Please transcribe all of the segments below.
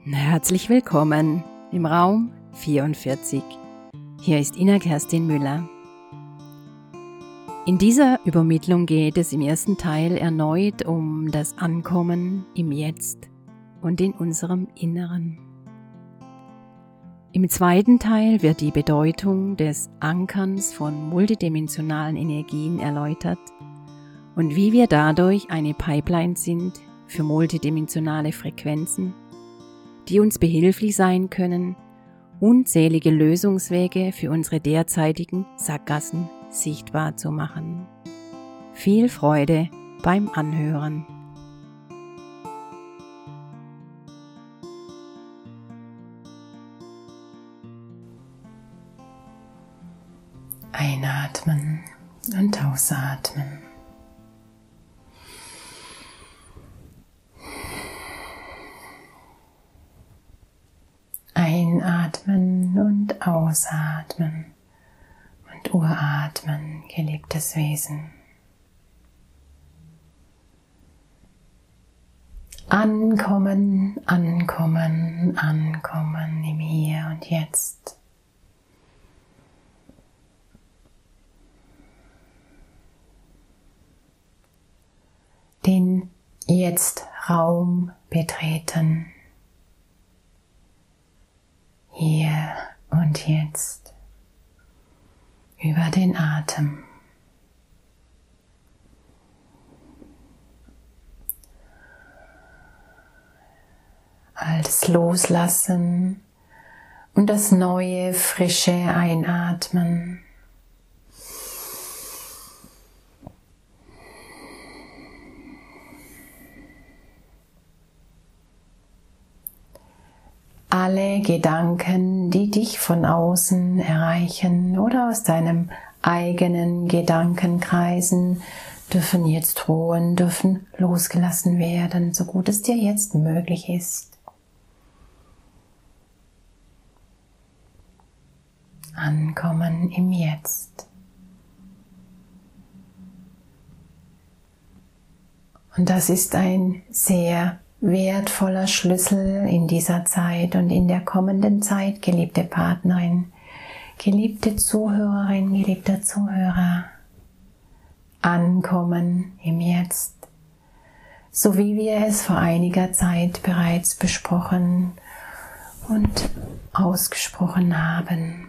Herzlich willkommen im Raum 44. Hier ist Ina Kerstin Müller. In dieser Übermittlung geht es im ersten Teil erneut um das Ankommen im Jetzt und in unserem Inneren. Im zweiten Teil wird die Bedeutung des Ankerns von multidimensionalen Energien erläutert und wie wir dadurch eine Pipeline sind für multidimensionale Frequenzen, die uns behilflich sein können, unzählige Lösungswege für unsere derzeitigen Sackgassen sichtbar zu machen. Viel Freude beim Anhören. Einatmen und ausatmen. Einatmen und ausatmen und uratmen, geliebtes Wesen. Ankommen, ankommen, ankommen im Hier und Jetzt. Den Jetzt-Raum betreten. Hier und jetzt, über den Atem. Alles loslassen und das neue, frische einatmen. Alle Gedanken, die dich von außen erreichen oder aus deinem eigenen Gedankenkreisen, dürfen jetzt ruhen, dürfen losgelassen werden, so gut es dir jetzt möglich ist. Ankommen im Jetzt. Und das ist ein sehr wertvoller Schlüssel in dieser Zeit und in der kommenden Zeit, geliebte Partnerin, geliebte Zuhörerin, geliebter Zuhörer. Ankommen im Jetzt, so wie wir es vor einiger Zeit bereits besprochen und ausgesprochen haben.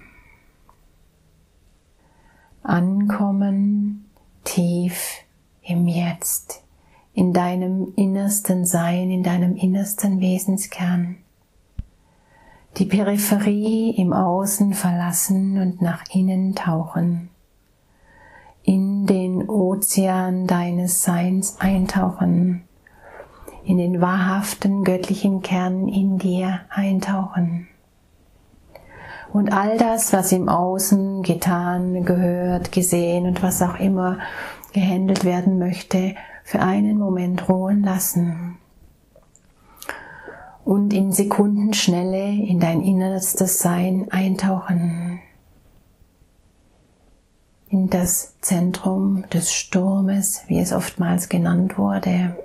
Ankommen tief im Jetzt. In deinem innersten Sein, in deinem innersten Wesenskern. Die Peripherie im Außen verlassen und nach innen tauchen. In den Ozean deines Seins eintauchen. In den wahrhaften göttlichen Kern in dir eintauchen. Und all das, was im Außen getan, gehört, gesehen und was auch immer gehandelt werden möchte, für einen Moment ruhen lassen und in Sekundenschnelle in dein innerstes Sein eintauchen, in das Zentrum des Sturmes, wie es oftmals genannt wurde.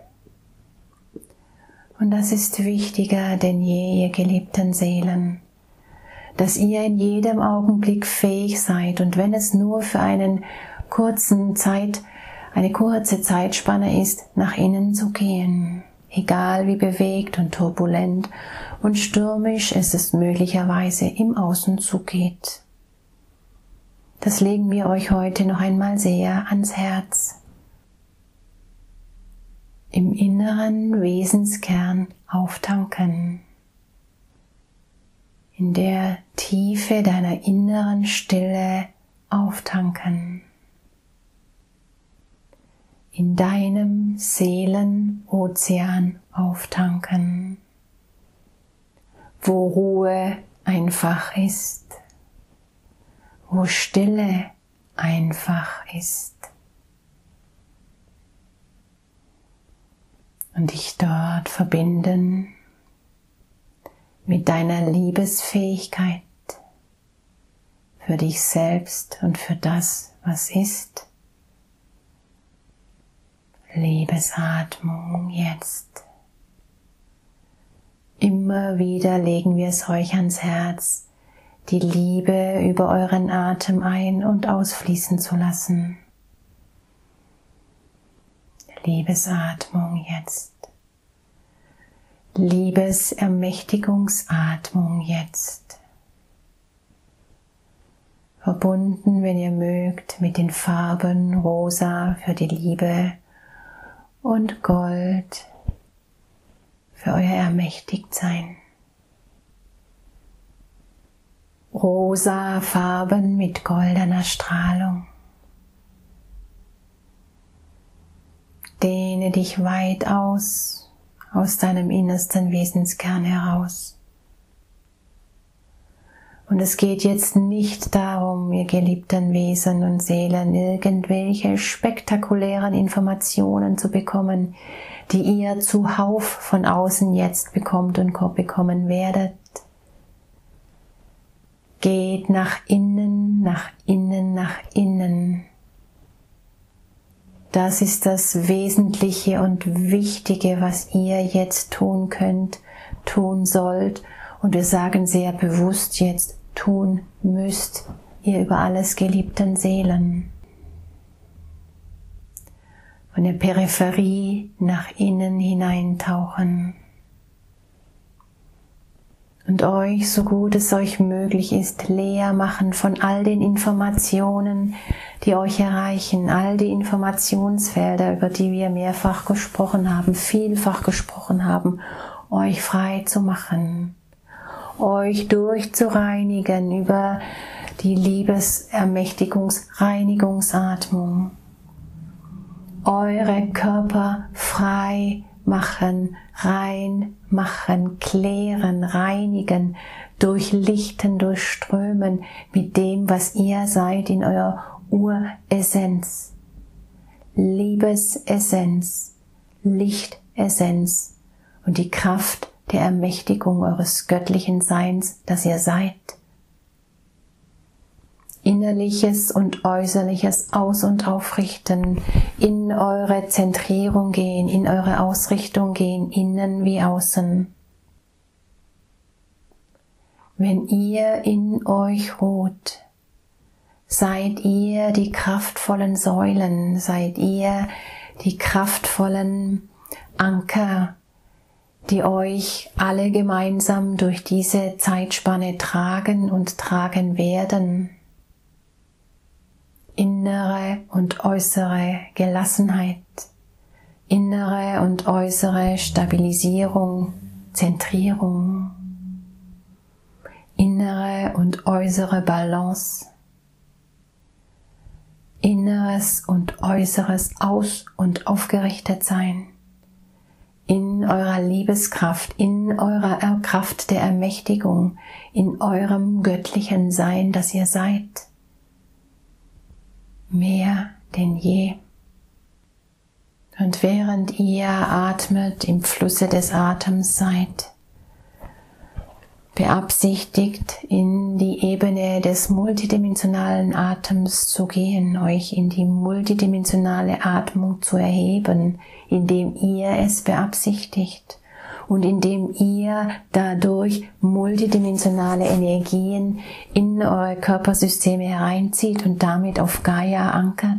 Und das ist wichtiger denn je, ihr geliebten Seelen, dass ihr in jedem Augenblick fähig seid und wenn es nur für eine kurze Zeitspanne ist, nach innen zu gehen, egal wie bewegt und turbulent und stürmisch es möglicherweise im Außen zugeht. Das legen wir euch heute noch einmal sehr ans Herz. Im inneren Wesenskern auftanken, in der Tiefe deiner inneren Stille auftanken. In deinem Seelenozean auftanken, wo Ruhe einfach ist, wo Stille einfach ist und dich dort verbinden mit deiner Liebesfähigkeit für dich selbst und für das, was ist. Liebesatmung jetzt. Immer wieder legen wir es euch ans Herz, die Liebe über euren Atem ein- und ausfließen zu lassen. Liebesatmung jetzt. Liebesermächtigungsatmung jetzt. Verbunden, wenn ihr mögt, mit den Farben Rosa für die Liebe und Gold für euer Ermächtigtsein. Rosa Farben mit goldener Strahlung. Dehne dich weit aus deinem innersten Wesenskern heraus. Und es geht jetzt nicht darum, ihr geliebten Wesen und Seelen, irgendwelche spektakulären Informationen zu bekommen, die ihr zuhauf von außen jetzt bekommt und bekommen werdet. Geht nach innen, nach innen, nach innen. Das ist das Wesentliche und Wichtige, was ihr jetzt tun könnt, tun sollt. Und wir sagen sehr bewusst jetzt, tun müsst, ihr über alles geliebten Seelen. Von der Peripherie nach innen hineintauchen. Und euch, so gut es euch möglich ist, leer machen von all den Informationen, die euch erreichen, all die Informationsfelder, über die wir mehrfach gesprochen haben, vielfach gesprochen haben, euch frei zu machen, euch durchzureinigen über die Liebesermächtigungsreinigungsatmung, eure Körper frei machen, rein machen, klären, reinigen, durchlichten, durchströmen mit dem, was ihr seid in eurer Uressenz. Liebesessenz, Lichtessenz und die Kraft der Ermächtigung eures göttlichen Seins, das ihr seid. Innerliches und Äußerliches aus- und aufrichten, in eure Zentrierung gehen, in eure Ausrichtung gehen, innen wie außen. Wenn ihr in euch ruht, seid ihr die kraftvollen Säulen, seid ihr die kraftvollen Anker, die euch alle gemeinsam durch diese Zeitspanne tragen und tragen werden. Innere und äußere Gelassenheit, innere und äußere Stabilisierung, Zentrierung, innere und äußere Balance, inneres und äußeres Aus- und Aufgerichtetsein, in eurer Liebeskraft, in eurer Kraft der Ermächtigung, in eurem göttlichen Sein, das ihr seid. Mehr denn je. Und während ihr atmet, im Flusse des Atems seid, beabsichtigt, in die Ebene des multidimensionalen Atems zu gehen, euch in die multidimensionale Atmung zu erheben, indem ihr es beabsichtigt und indem ihr dadurch multidimensionale Energien in eure Körpersysteme hereinzieht und damit auf Gaia ankert.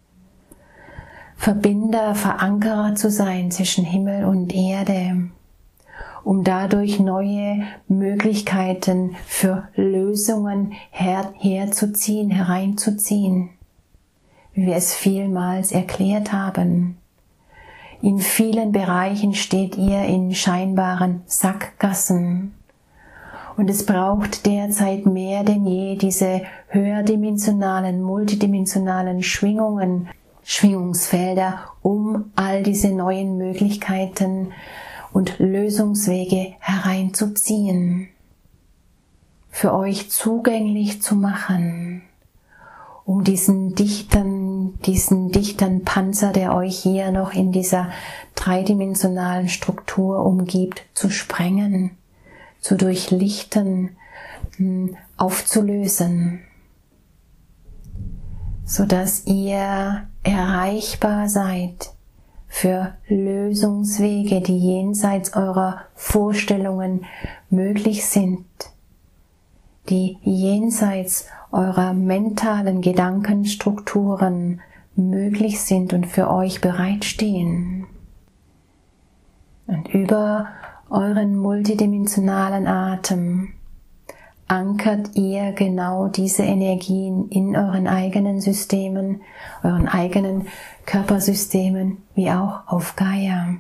Verbinder, Verankerer zu sein zwischen Himmel und Erde, um dadurch neue Möglichkeiten für Lösungen herzuziehen, hereinzuziehen, wie wir es vielmals erklärt haben. In vielen Bereichen steht ihr in scheinbaren Sackgassen. Und es braucht derzeit mehr denn je diese höherdimensionalen, multidimensionalen Schwingungen, Schwingungsfelder, um all diese neuen Möglichkeiten und Lösungswege hereinzuziehen, für euch zugänglich zu machen, um diesen dichten Panzer, der euch hier noch in dieser dreidimensionalen Struktur umgibt, zu sprengen, zu durchlichten, aufzulösen, sodass ihr erreichbar seid für Lösungswege, die jenseits eurer Vorstellungen möglich sind, die jenseits eurer mentalen Gedankenstrukturen möglich sind und für euch bereitstehen. Und über euren multidimensionalen Atem ankert ihr genau diese Energien in euren eigenen Systemen, euren eigenen Körpersystemen, wie auch auf Gaia.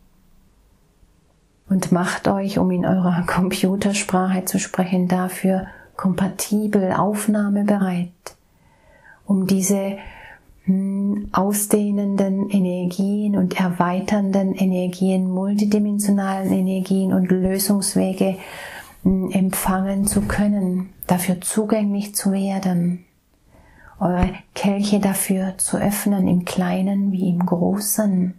Und macht euch, um in eurer Computersprache zu sprechen, dafür kompatibel, aufnahmebereit, um diese ausdehnenden Energien und erweiternden Energien, multidimensionalen Energien und Lösungswege empfangen zu können, dafür zugänglich zu werden, eure Kelche dafür zu öffnen, im Kleinen wie im Großen.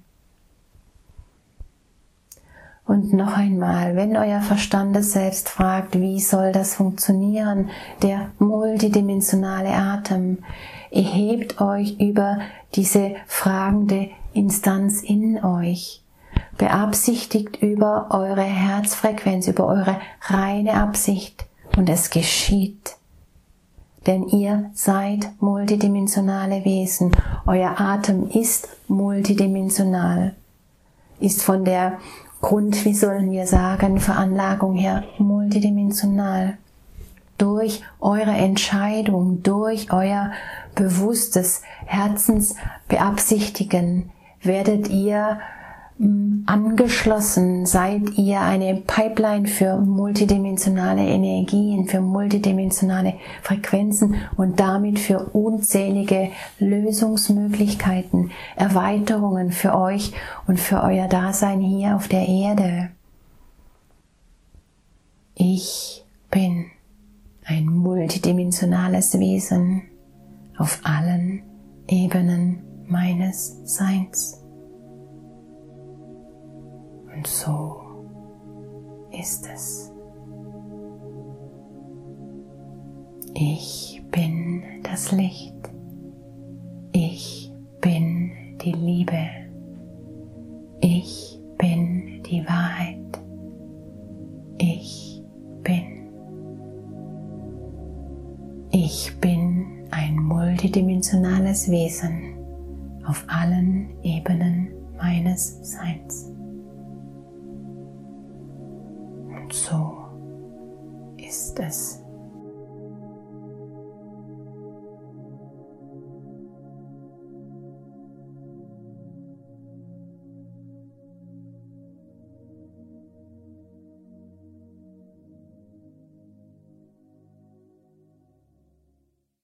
Und noch einmal, wenn euer Verstand es selbst fragt, wie soll das funktionieren, der multidimensionale Atem, erhebt euch über diese fragende Instanz in euch, beabsichtigt über eure Herzfrequenz, über eure reine Absicht und es geschieht. Denn ihr seid multidimensionale Wesen, euer Atem ist multidimensional, ist von der wie sollen wir sagen, Veranlagung her multidimensional. Durch eure Entscheidung, durch euer bewusstes Herzensbeabsichtigen werdet ihr angeschlossen, seid ihr eine Pipeline für multidimensionale Energien, für multidimensionale Frequenzen und damit für unzählige Lösungsmöglichkeiten, Erweiterungen für euch und für euer Dasein hier auf der Erde. Ich bin ein multidimensionales Wesen auf allen Ebenen meines Seins. Und so ist es. Ich bin das Licht. Ich bin die Liebe. Ich bin die Wahrheit. Ich bin. Ich bin ein multidimensionales Wesen auf allen Ebenen meines Seins. Und so ist es.